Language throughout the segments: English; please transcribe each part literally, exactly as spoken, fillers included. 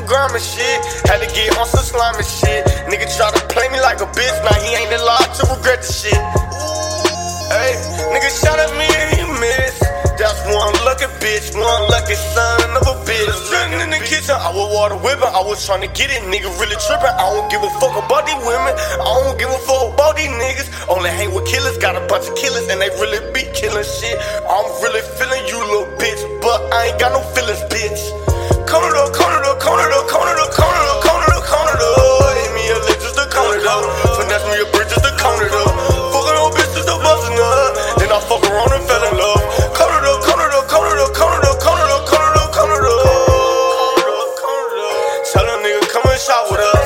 grime and shit. Had to get on some slime and shit. Nigga try to play me like a bitch, now he ain't allowed to regret the shit. Hey, nigga shot at me and he missed. That's one lucky bitch, one lucky son of a bitch. Sitting in the kitchen, I was water whipping, I was trying to get it, nigga really tripping. I don't give a fuck about these women, I don't give a fuck about these niggas. Only hang with killers, got a bunch of killers, and they really be killing shit. I'm really feeling you, little bitch, but I ain't got no feelings, bitch. Corner up, corner up, corner up, corner up, corner up, corner up, corner up. Hit me a lick just to corner up. Finesse me a bridge just to corner up. Fucking on bitches to bustin' up. Then I fuck around and fell in love. Corner up, corner up, corner up, corner up, corner up, corner up, corner up. Tell a nigga come and shop with us.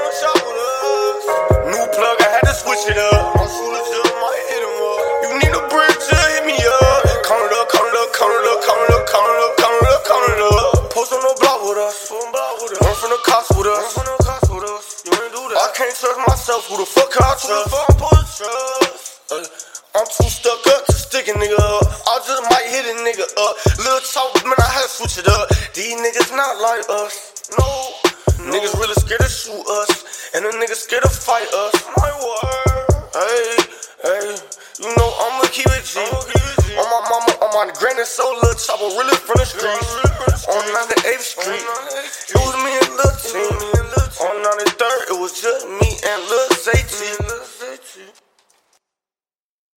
New plug, I had to switch it up. I'm shooting just might hit him up. You need a bridge to hit me up. Corner up, corner up, corner up, corner up, corner up, corner up, corner up. Post on the block with us. Run from the cops with us. You ain't do that. I can't trust myself. Who the fuck can I trust? Uh, I'm too stuck up to stick a nigga up. I just might hit a nigga up. Little talk, man, I had to switch it up. These niggas not like us. No, no. Niggas really scared to shoot us, and the niggas scared to fight us. My word. Hey, hey, you know I'ma keep it G. On my mama, on my granny, so little chopper really from the streets. On ninety-eighth Street, it was me and Lil T. On ninety-third, it was just me and Lil Zay T.